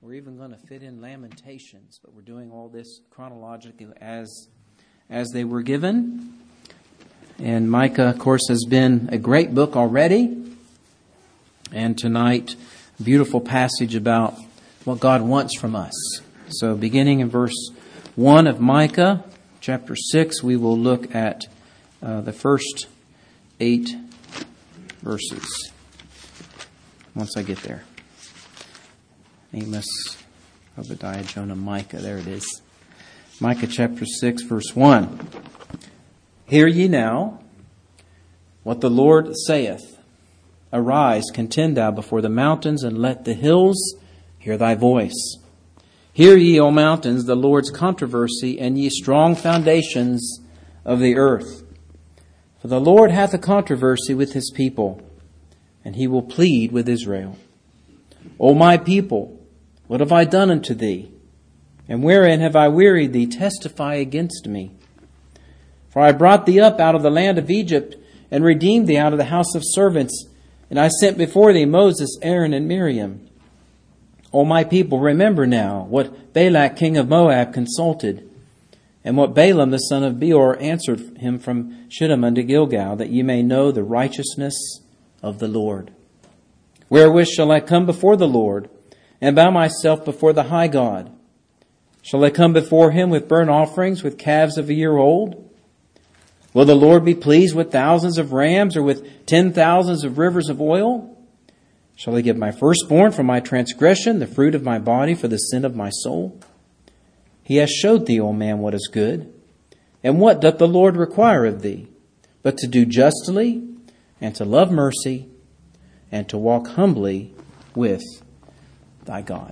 We're even going to fit in Lamentations, but we're doing all this chronologically as they were given. And Micah, of course, has been a great book already. And tonight, a beautiful passage about what God wants from us. So beginning in verse 1 of Micah, chapter 6, we will look at the first 8 verses. Once I get there. Amos, Obadiah, Jonah, Micah. There it is. Micah chapter 6, verse 1. Hear ye now what the Lord saith. Arise, contend thou before the mountains, and let the hills hear thy voice. Hear ye, O mountains, the Lord's controversy, and ye strong foundations of the earth. For the Lord hath a controversy with his people, and he will plead with Israel. O my people, what have I done unto thee? And wherein have I wearied thee? Testify against me. For I brought thee up out of the land of Egypt, and redeemed thee out of the house of servants. And I sent before thee Moses, Aaron, and Miriam. O my people, remember now what Balak king of Moab consulted, and what Balaam the son of Beor answered him from Shittim unto Gilgal, that ye may know the righteousness of the Lord. Wherewith shall I come before the Lord, and bow myself before the high God? Shall I come before him with burnt offerings, with calves of a year old? Will the Lord be pleased with thousands of rams, or with 10,000s of rivers of oil? Shall I give my firstborn for my transgression, the fruit of my body for the sin of my soul? He has showed thee, O man, what is good. And what doth the Lord require of thee? But to do justly, and to love mercy, and to walk humbly with thy God.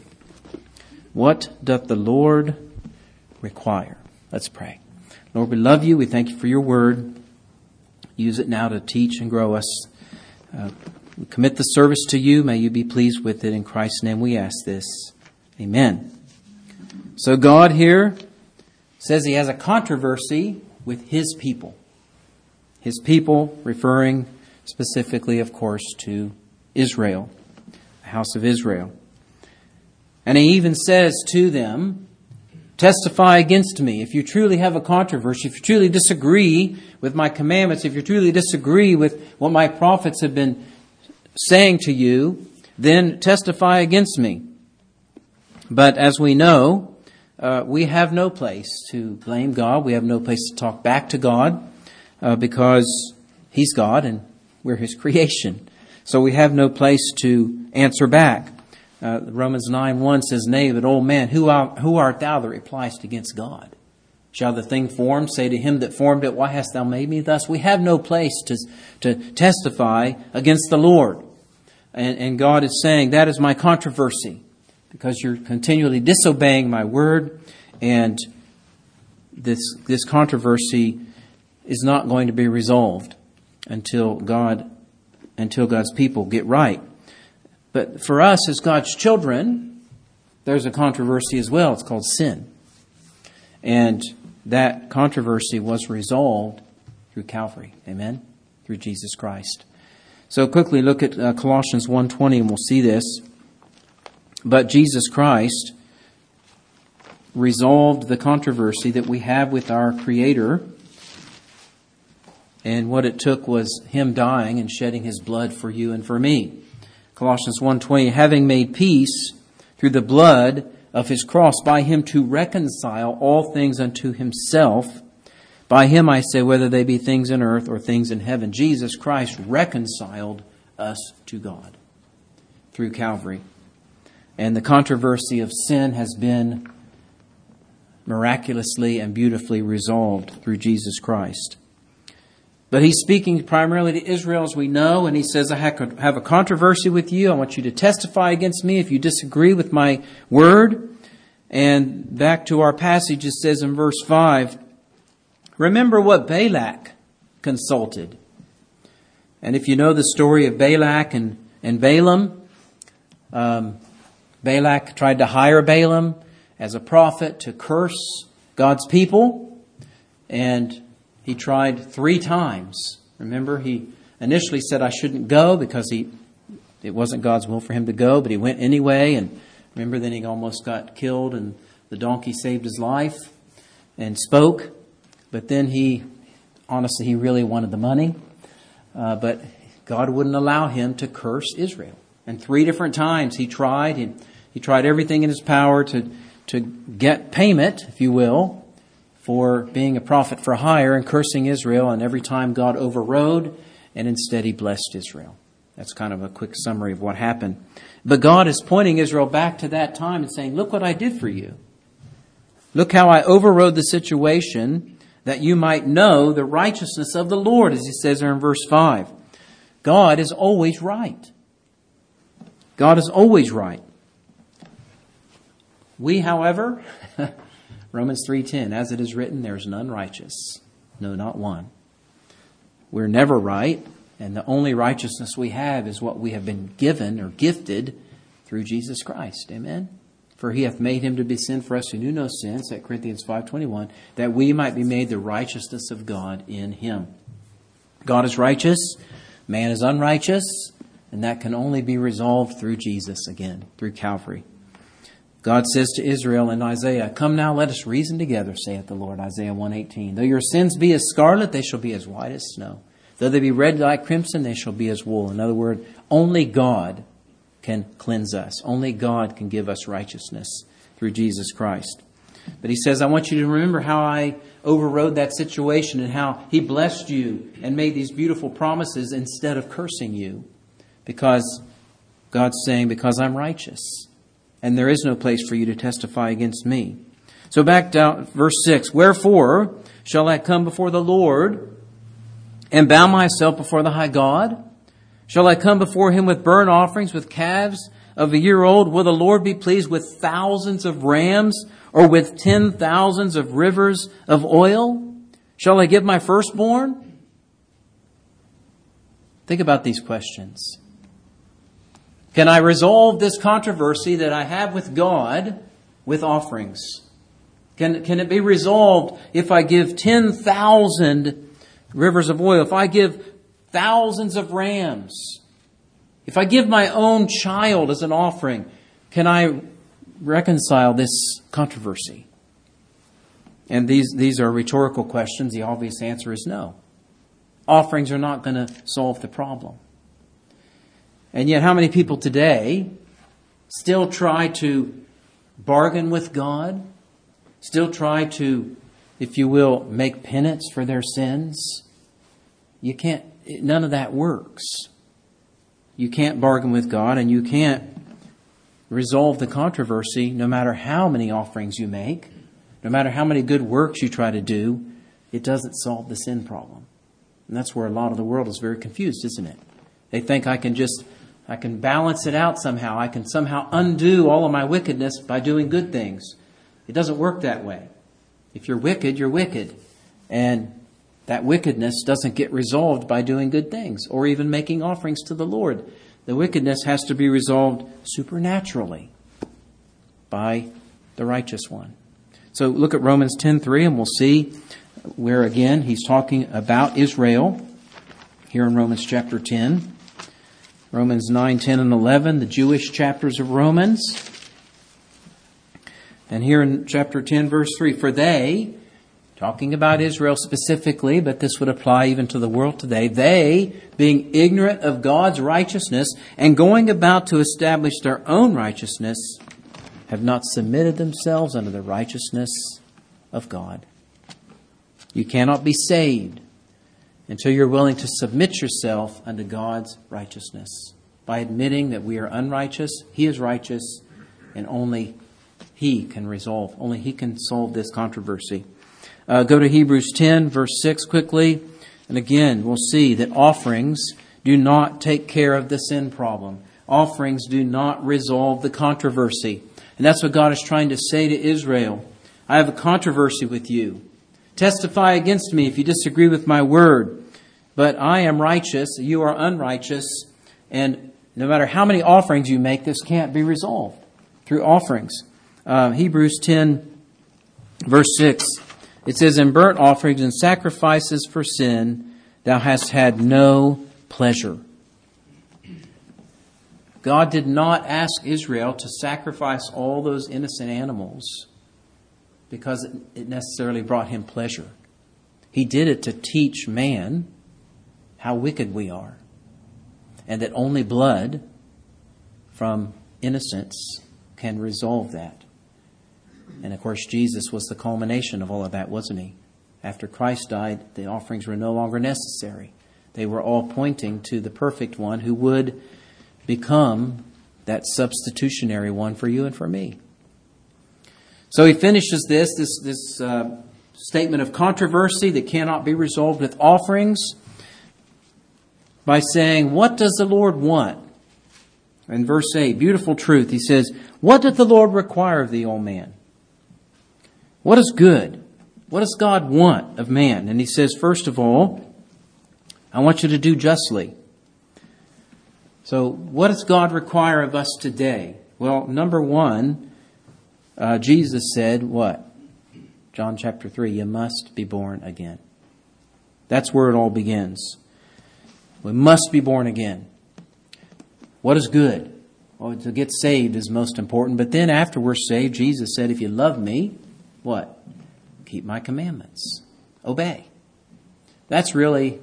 What doth the Lord require? Let's pray. Lord, we love you. We thank you for your word. Use it now to teach and grow us. We commit the service to you. May you be pleased with it. In Christ's name we ask this. Amen. So God here says he has a controversy with his people. His people referring specifically, of course, to Israel, the house of Israel. And he even says to them, testify against me. If you truly have a controversy, if you truly disagree with my commandments, if you truly disagree with what my prophets have been saying to you, then testify against me. But as we know, we have no place to blame God. We have no place to talk back to God because he's God and we're his creation. So we have no place to answer back. Romans 9:1 says, nay, but old man, who art thou that repliest against God? Shall the thing formed say to him that formed it, why hast thou made me thus? We have no place to testify against the Lord. And God is saying, that is my controversy, because you're continually disobeying my word, and this controversy is not going to be resolved until God's people get right. But for us as God's children, there's a controversy as well. It's called sin. And that controversy was resolved through Calvary. Amen? Through Jesus Christ. So quickly look at Colossians 1:20 and we'll see this. But Jesus Christ resolved the controversy that we have with our Creator. And what it took was him dying and shedding his blood for you and for me. Colossians 1:20, having made peace through the blood of his cross, by him to reconcile all things unto himself. By him, I say, whether they be things in earth or things in heaven. Jesus Christ reconciled us to God through Calvary. And the controversy of sin has been miraculously and beautifully resolved through Jesus Christ. But he's speaking primarily to Israel, as we know, and he says, I have a controversy with you. I want you to testify against me if you disagree with my word. And back to our passage, it says in verse 5, remember what Balak consulted. And if you know the story of Balak and Balaam, Balak tried to hire Balaam as a prophet to curse God's people, and he tried 3 times. Remember, he initially said, I shouldn't go because it wasn't God's will for him to go, but he went anyway. And Remember, then he almost got killed and the donkey saved his life and spoke. But then he really wanted the money. But God wouldn't allow him to curse Israel. And 3 different times he tried. He tried everything in his power to get payment, if you will, for being a prophet for hire and cursing Israel. And every time God overrode, and instead he blessed Israel. That's kind of a quick summary of what happened. But God is pointing Israel back to that time and saying, look what I did for you. Look how I overrode the situation that you might know the righteousness of the Lord, as he says there in verse 5. God is always right. God is always right. We, however, Romans 3:10, as it is written, there is none righteous, no, not one. We're never right, and the only righteousness we have is what we have been given or gifted through Jesus Christ. Amen? For he hath made him to be sin for us who knew no sin, 2 Corinthians 5:21, that we might be made the righteousness of God in him. God is righteous, man is unrighteous, and that can only be resolved through Jesus again, through Calvary. God says to Israel in Isaiah, come now, let us reason together, saith the Lord, Isaiah 1:18. Though your sins be as scarlet, they shall be as white as snow. Though they be red like crimson, they shall be as wool. In other words, only God can cleanse us. Only God can give us righteousness through Jesus Christ. But he says, I want you to remember how I overrode that situation and how he blessed you and made these beautiful promises instead of cursing you. Because God's saying, because I'm righteous. And there is no place for you to testify against me. So back down, verse 6. Wherefore shall I come before the Lord and bow myself before the high God? Shall I come before him with burnt offerings, with calves of a year old? Will the Lord be pleased with thousands of rams, or with 10,000s of rivers of oil? Shall I give my firstborn? Think about these questions. Can I resolve this controversy that I have with God with offerings? Can it be resolved if I give 10,000 rivers of oil? If I give thousands of rams? If I give my own child as an offering, can I reconcile this controversy? And these are rhetorical questions. The obvious answer is no. Offerings are not going to solve the problem. And yet, how many people today still try to bargain with God? Still try to, if you will, make penance for their sins? You can't, none of that works. You can't bargain with God, and you can't resolve the controversy no matter how many offerings you make, no matter how many good works you try to do. It doesn't solve the sin problem. And that's where a lot of the world is very confused, isn't it? They think I can balance it out somehow. I can somehow undo all of my wickedness by doing good things. It doesn't work that way. If you're wicked, you're wicked. And that wickedness doesn't get resolved by doing good things or even making offerings to the Lord. The wickedness has to be resolved supernaturally by the righteous one. So look at Romans 10:3, and we'll see where again he's talking about Israel here in Romans chapter 10. Romans 9, 10, and 11, the Jewish chapters of Romans. And here in chapter 10, verse 3, for they, talking about Israel specifically, but this would apply even to the world today, they, being ignorant of God's righteousness and going about to establish their own righteousness, have not submitted themselves unto the righteousness of God. You cannot be saved until you're willing to submit yourself unto God's righteousness by admitting that we are unrighteous, He is righteous, and only He can solve this controversy. Go to Hebrews 10, verse 6 quickly. And again, we'll see that offerings do not take care of the sin problem. Offerings do not resolve the controversy. And that's what God is trying to say to Israel. I have a controversy with you. Testify against me if you disagree with my word. But I am righteous, you are unrighteous, and no matter how many offerings you make, this can't be resolved through offerings. Hebrews 10, verse 6, it says, in burnt offerings and sacrifices for sin, thou hast had no pleasure. God did not ask Israel to sacrifice all those innocent animals because it necessarily brought him pleasure. He did it to teach man how wicked we are, and that only blood from innocence can resolve that. And of course, Jesus was the culmination of all of that, wasn't he? After Christ died, the offerings were no longer necessary. They were all pointing to the perfect one who would become that substitutionary one for you and for me. So he finishes this statement of controversy that cannot be resolved with offerings by saying, what does the Lord want? In verse 8, beautiful truth. He says, what doth the Lord require of thee, O man? What is good? What does God want of man? And he says, first of all, I want you to do justly. So what does God require of us today? Well, number one, Jesus said what? John chapter 3, you must be born again. That's where it all begins. We must be born again. What is good? Well, to get saved is most important. But then after we're saved, Jesus said, if you love me, what? Keep my commandments. Obey. That's really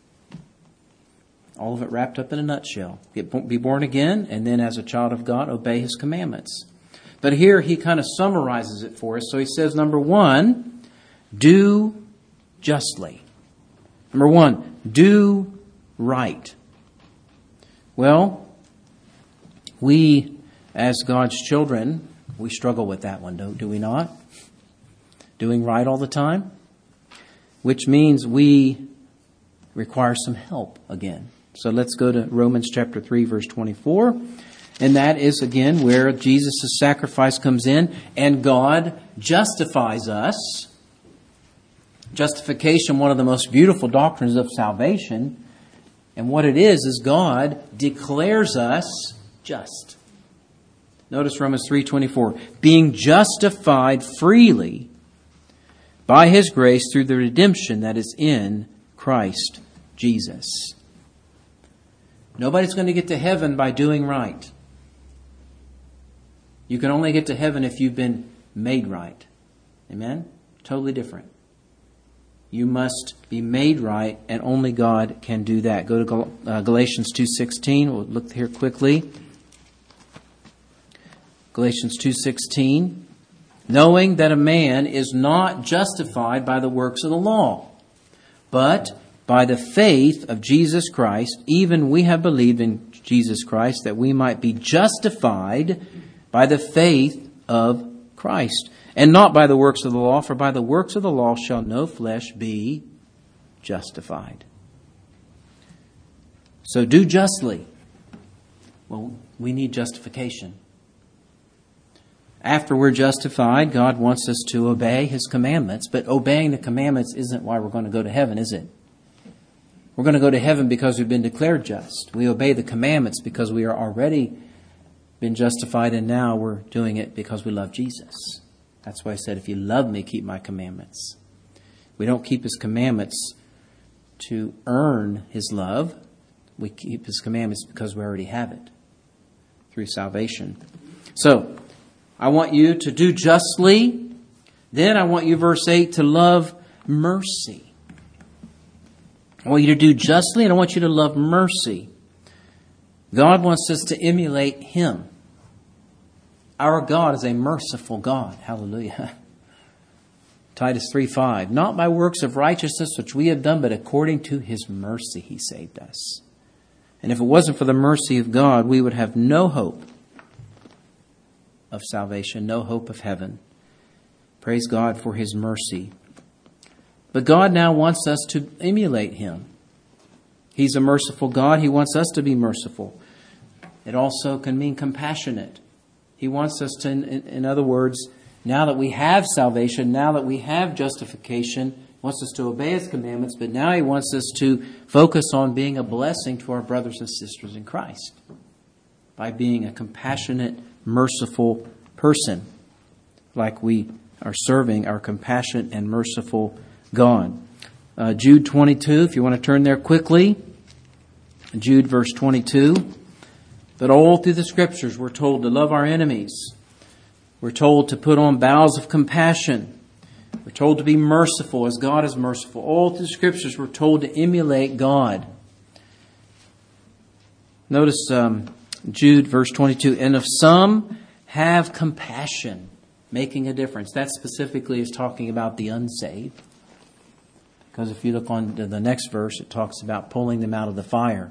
all of it wrapped up in a nutshell. Be born again, and then as a child of God, obey His commandments. But here he kind of summarizes it for us. So he says, number one, do justly. Number one, do right. Well, we, as God's children, we struggle with that one, do we not? Doing right all the time, which means we require some help again. So let's go to Romans chapter 3, verse 24. And that is, again, where Jesus' sacrifice comes in and God justifies us. Justification, one of the most beautiful doctrines of salvation. And what it is God declares us just. Notice Romans 3:24. Being justified freely by His grace through the redemption that is in Christ Jesus. Nobody's going to get to heaven by doing right. You can only get to heaven if you've been made right. Amen? Totally different. You must be made right, and only God can do that. Go to Galatians 2:16. We'll look here quickly. Galatians 2:16. Knowing that a man is not justified by the works of the law, but by the faith of Jesus Christ, even we have believed in Jesus Christ, that we might be justified by the faith of Christ, and not by the works of the law, for by the works of the law shall no flesh be justified. So do justly. Well, we need justification. After we're justified, God wants us to obey His commandments, but obeying the commandments isn't why we're going to go to heaven, is it? We're going to go to heaven because we've been declared just. We obey the commandments because we are already been justified, and now we're doing it because we love Jesus. That's why I said, if you love me, keep my commandments. We don't keep His commandments to earn His love. We keep His commandments because we already have it through salvation. So, I want you to do justly. Then I want you, verse 8, to love mercy. I want you to do justly, and I want you to love mercy. God wants us to emulate Him. Our God is a merciful God. Hallelujah. Titus 3:5. Not by works of righteousness which we have done, but according to His mercy He saved us. And if it wasn't for the mercy of God, we would have no hope of salvation, no hope of heaven. Praise God for His mercy. But God now wants us to emulate Him. He's a merciful God. He wants us to be merciful. It also can mean compassionate. He wants us to, in other words, now that we have salvation, now that we have justification, He wants us to obey His commandments, but now He wants us to focus on being a blessing to our brothers and sisters in Christ by being a compassionate, merciful person, like we are serving our compassionate and merciful God. Jude 22, if you want to turn there quickly. Jude verse 22. But all through the Scriptures, we're told to love our enemies. We're told to put on bowels of compassion. We're told to be merciful as God is merciful. All through the Scriptures, we're told to emulate God. Notice Jude verse 22, and if some have compassion, making a difference. That specifically is talking about the unsaved. Because if you look on to the next verse, it talks about pulling them out of the fire.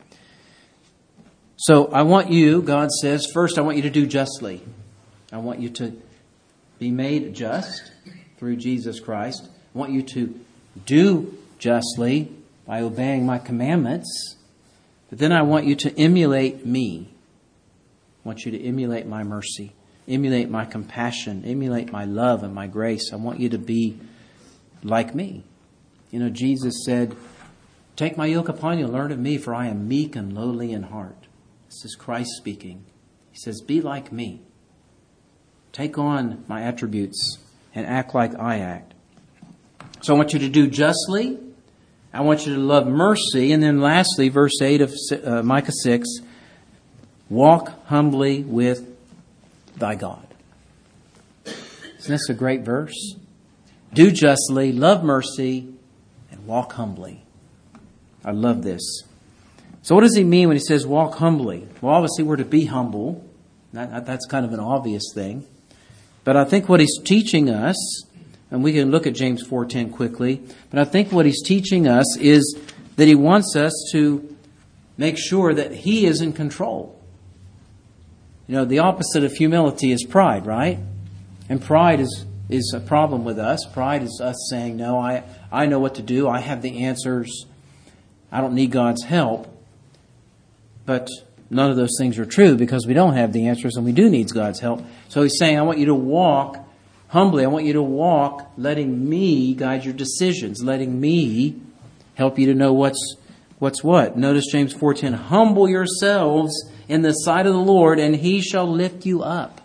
So I want you, God says, first I want you to do justly. I want you to be made just through Jesus Christ. I want you to do justly by obeying my commandments. But then I want you to emulate me. I want you to emulate my mercy, emulate my compassion, emulate my love and my grace. I want you to be like me. You know, Jesus said, take my yoke upon you and learn of me, for I am meek and lowly in heart. This is Christ speaking. He says, be like me. Take on my attributes and act like I act. So I want you to do justly. I want you to love mercy. And then lastly, verse 8 of Micah 6, walk humbly with thy God. Isn't this a great verse? Do justly, love mercy, and walk humbly. I love this. So what does he mean when he says walk humbly? Well, obviously we're to be humble. That's kind of an obvious thing. But I think what he's teaching us, and we can look at James 4:10 quickly, but I think what he's teaching us is that he wants us to make sure that he is in control. You know, the opposite of humility is pride, right? And pride is a problem with us. Pride is us saying, no, I know what to do. I have the answers. I don't need God's help. But none of those things are true because we don't have the answers and we do need God's help. So he's saying, I want you to walk humbly. I want you to walk letting me guide your decisions, letting me help you to know what's what. Notice James 4:10, humble yourselves in the sight of the Lord and he shall lift you up.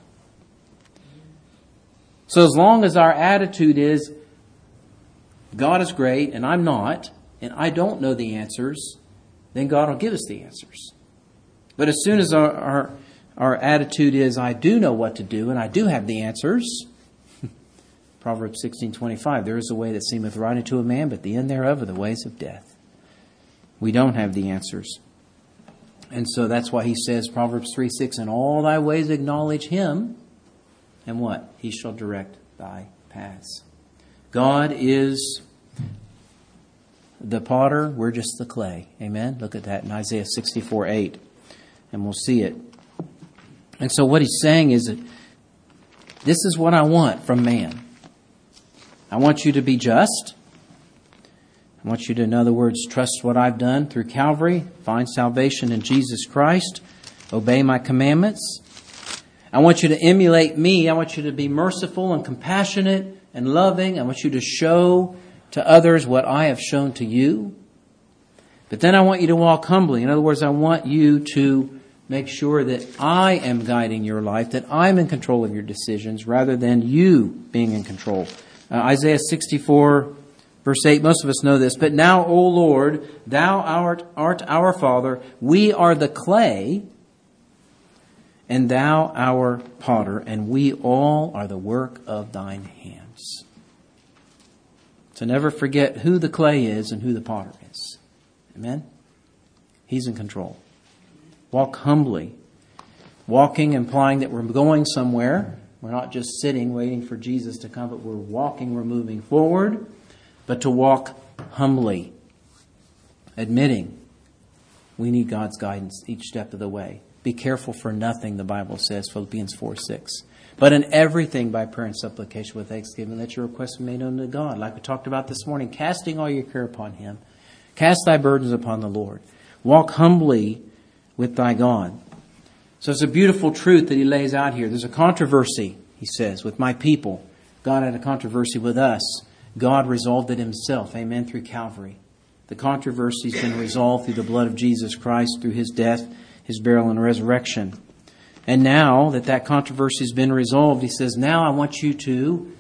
So as long as our attitude is, God is great and I'm not, and I don't know the answers, then God will give us the answers. But as soon as our attitude is, I do know what to do and I do have the answers, Proverbs 16:25, there is a way that seemeth right unto a man, but the end thereof are the ways of death. We don't have the answers. And so that's why he says, Proverbs 3:6, in all thy ways acknowledge him, and what? He shall direct thy paths. God is the potter, we're just the clay. Amen? Look at that in Isaiah 64:8. And we'll see it. And so what he's saying is that this is what I want from man. I want you to be just. I want you to, in other words, trust what I've done through Calvary, find salvation in Jesus Christ, obey my commandments. I want you to emulate me. I want you to be merciful and compassionate and loving. I want you to show to others what I have shown to you. But then I want you to walk humbly. In other words, I want you to make sure that I am guiding your life, that I'm in control of your decisions rather than you being in control. Isaiah 64, verse 8, most of us know this. But now, O Lord, thou art our Father. We are the clay, and thou our potter, and we all are the work of thine hands. So never forget who the clay is and who the potter is. Amen? He's in control. Walk humbly. Walking implying that we're going somewhere. We're not just sitting waiting for Jesus to come, but we're walking, we're moving forward. But to walk humbly. Admitting we need God's guidance each step of the way. Be careful for nothing, the Bible says, Philippians 4:6. But in everything by prayer and supplication with thanksgiving, let your requests be made known to God. Like we talked about this morning, casting all your care upon him. Cast thy burdens upon the Lord. Walk humbly with thy God. So it's a beautiful truth that he lays out here. There's a controversy, he says, with my people. God had a controversy with us. God resolved it himself, amen, through Calvary. The controversy's been resolved through the blood of Jesus Christ, through his death, his burial, and resurrection. And now that controversy's been resolved, he says, now I want you to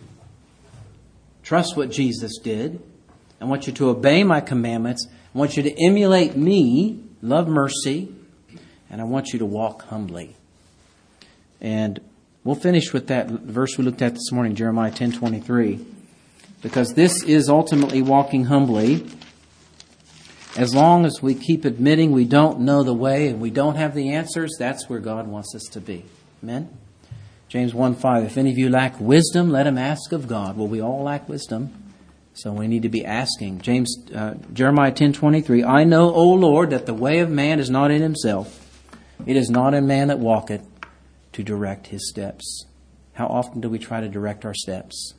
trust what Jesus did. I want you to obey my commandments. I want you to emulate me, love mercy. And I want you to walk humbly. And we'll finish with that verse we looked at this morning, Jeremiah 10:23. Because this is ultimately walking humbly. As long as we keep admitting we don't know the way and we don't have the answers, that's where God wants us to be. Amen? James 1:5, if any of you lack wisdom, let him ask of God. Well, we all lack wisdom, so we need to be asking. Jeremiah 10:23, I know, O Lord, that the way of man is not in himself. It is not in man that walketh to direct his steps. How often do we try to direct our steps?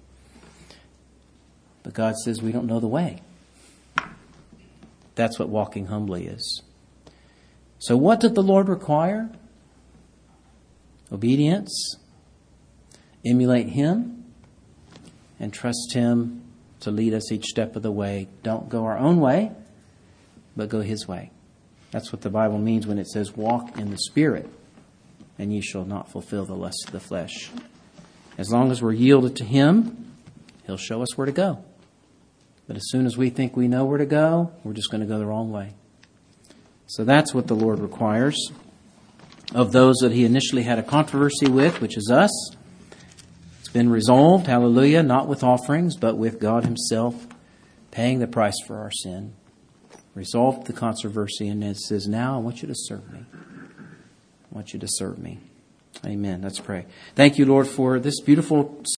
But God says we don't know the way. That's what walking humbly is. So what did the Lord require? Obedience, emulate Him, and trust Him to lead us each step of the way. Don't go our own way, but go His way. That's what the Bible means when it says, walk in the Spirit, and ye shall not fulfill the lust of the flesh. As long as we're yielded to Him, He'll show us where to go. But as soon as we think we know where to go, we're just going to go the wrong way. So that's what the Lord requires of those that He initially had a controversy with, which is us. It's been resolved, hallelujah, not with offerings, but with God Himself paying the price for our sin. Resolved the controversy, and it says, now I want you to serve me. I want you to serve me. Amen. Let's pray. Thank you, Lord, for this beautiful